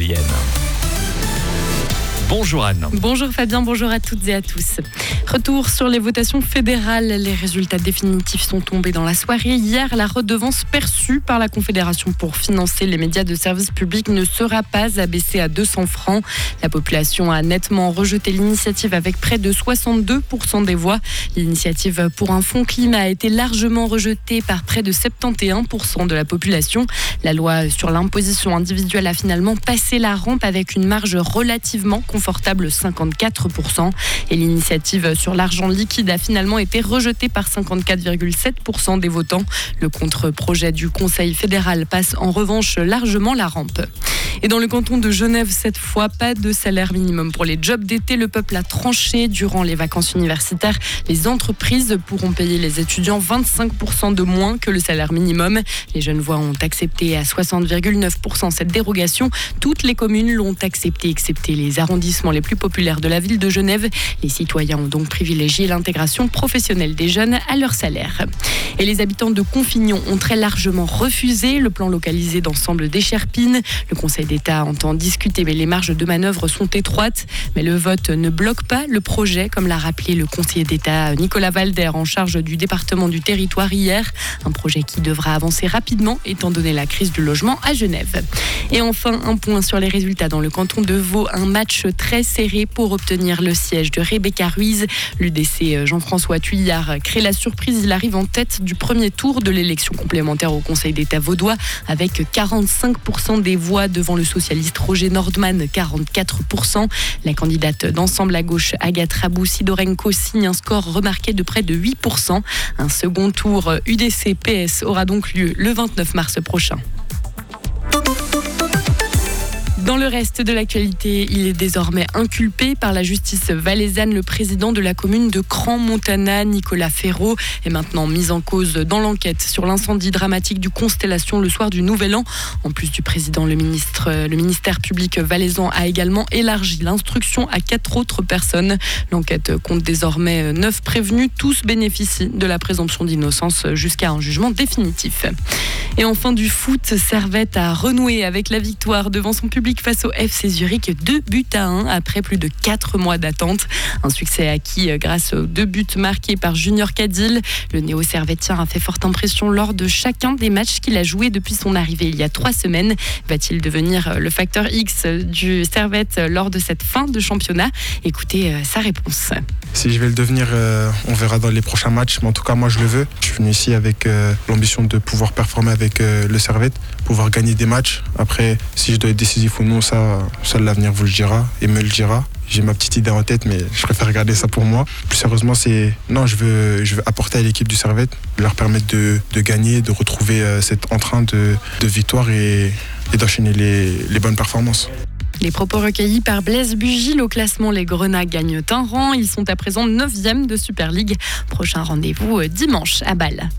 régalienne. Bonjour Anne. Bonjour Fabien, bonjour à toutes et à tous. Retour sur les votations fédérales. Les résultats définitifs sont tombés dans la soirée. Hier, la redevance perçue par la Confédération pour financer les médias de service public ne sera pas abaissée à 200 francs. La population a nettement rejeté l'initiative avec près de 62% des voix. L'initiative pour un fonds climat a été largement rejetée par près de 71% de la population. La loi sur l'imposition individuelle a finalement passé la rampe avec une marge relativement confortable, 54%. Et l'initiative sur l'argent liquide a finalement été rejetée par 54,7% des votants. Le contre-projet du Conseil fédéral passe en revanche largement la rampe. Et dans le canton de Genève, cette fois, pas de salaire minimum pour les jobs d'été. Le peuple a tranché. Durant les vacances universitaires, les entreprises pourront payer les étudiants 25% de moins que le salaire minimum. Les Genevois ont accepté à 60,9% cette dérogation. Toutes les communes l'ont accepté, excepté les arrondissements les plus populaires de la ville de Genève. Les citoyens ont donc privilégié l'intégration professionnelle des jeunes à leur salaire. Et les habitants de Confignon ont très largement refusé le plan localisé d'ensemble d'Écherpines. Le Conseil d'État entend discuter, mais les marges de manœuvre sont étroites. Mais le vote ne bloque pas le projet, comme l'a rappelé le conseiller d'État Nicolas Valder en charge du département du territoire hier. Un projet qui devra avancer rapidement étant donné la crise du logement à Genève. Et enfin, un point sur les résultats dans le canton de Vaud. Un match très serré pour obtenir le siège de Rebecca Ruiz. L'UDC Jean-François Thuillard crée la surprise. Il arrive en tête du premier tour de l'élection complémentaire au Conseil d'État vaudois avec 45% des voix devant le socialiste Roger Nordman, 44%. La candidate d'Ensemble à gauche, Agathe Rabou-Sidorenko, signe un score remarqué de près de 8%. Un second tour UDC-PS aura donc lieu le 29 mars prochain. Dans le reste de l'actualité, il est désormais inculpé par la justice valaisanne. Le président de la commune de Crans-Montana, Nicolas Ferraud, est maintenant mis en cause dans l'enquête sur l'incendie dramatique du Constellation le soir du Nouvel An. En plus du président, le ministère public valaisan a également élargi l'instruction à 4 autres personnes. L'enquête compte désormais 9 prévenus. Tous bénéficient de la présomption d'innocence jusqu'à un jugement définitif. Et enfin du foot, Servette a renoué avec la victoire devant son public face au FC Zurich, 2-1 après plus de 4 mois d'attente. Un succès acquis grâce aux 2 buts marqués par Junior Cadil. Le néo-servettien a fait forte impression lors de chacun des matchs qu'il a joué depuis son arrivée il y a 3 semaines. Va-t-il devenir le facteur X du Servette lors de cette fin de championnat? Écoutez sa réponse. Si je vais le devenir, on verra dans les prochains matchs. Mais en tout cas, moi, je le veux. Je suis venu ici avec l'ambition de pouvoir performer avec le Servette, pouvoir gagner des matchs. Après, si je dois être décisif ou non, ça l'avenir vous le dira et me le dira. J'ai ma petite idée en tête, mais je préfère garder ça pour moi. Plus sérieusement, je veux apporter à l'équipe du Servette, leur permettre de gagner, de retrouver cet entrain de victoire et d'enchaîner les bonnes performances. Les propos recueillis par Blaise Bugil. Au classement, les Grenats gagnent un rang. Ils sont à présent 9e de Super League. Prochain rendez-vous dimanche à Bâle.